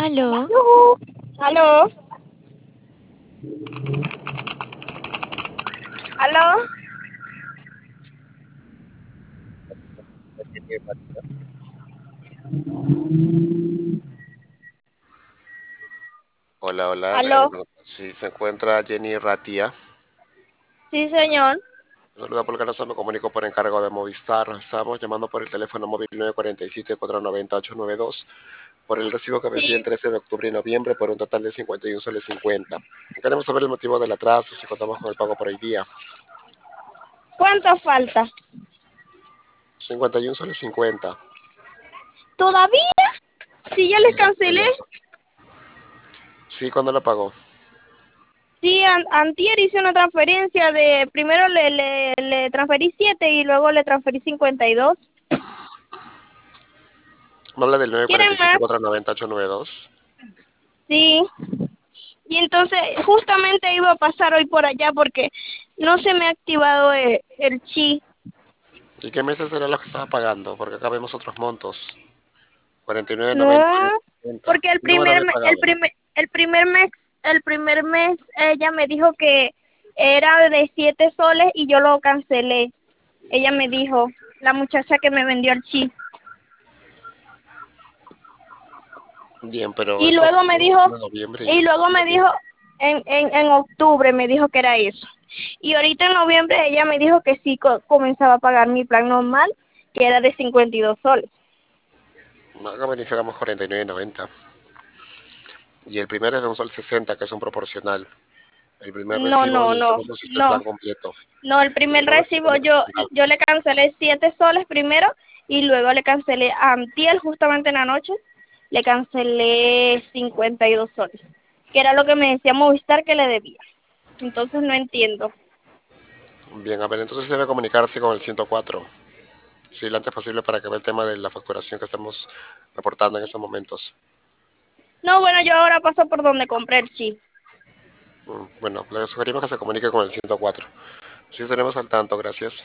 Aló, Yujú. ¿Aló? ¿Aló? Hola, hola. ¿Aló? Si se encuentra Jenny Ratia. Sí, señor. Saluda por Carazo, me comunico por encargo de Movistar. Estamos llamando por el teléfono móvil 947-490-892 por el recibo que venció el Sí. 13 de octubre y noviembre por un total de 51 soles 50. Queremos saber el motivo del atraso, si contamos con el pago por hoy día. ¿Cuánto falta? 51 soles 50. ¿Todavía? Si ya les cancelé. Sí, ¿cuándo lo pagó? Sí, antier hice una transferencia de, primero le transferí 7 y luego le transferí 52. ¿Me habla del ¿Quieren más? 947-490-892? Sí. Y entonces justamente iba a pasar hoy por allá porque no se me ha activado el chi. ¿Y qué meses era lo que estaba pagando? Porque acá vemos otros montos. No, 49.90 y 60. porque el ¿Cuándo me lo primer había me- el pagado? primer el primer mes ella me dijo que era de 7 soles y yo lo cancelé. Ella me dijo, la muchacha que me vendió el chip. Bien, pero Y eso luego me dijo, en noviembre y luego me dijo, en octubre me dijo que era eso. Y ahorita en noviembre ella me dijo que sí comenzaba a pagar mi plan normal, que era de 52 soles. acá verificamos 49.90. Y el primero es de un sol 60, que es un proporcional. El primer No, recibo no, y no, usted no pusiste el no. plan completo. No, el El primer segundo recibo recibo es proporcional. yo le cancelé 7 soles primero y luego le cancelé a antier justamente en la noche, le cancelé 52 soles, que era lo que me decía Movistar que le debía. Entonces no entiendo. Bien, a ver, entonces debe comunicarse con el 104. Sí, lo antes posible para que vea el tema de la facturación que estamos reportando en estos momentos. No, bueno, yo ahora paso por donde compré el chip. Bueno, le sugerimos que se comunique con el 104. Sí, estaremos al tanto, gracias.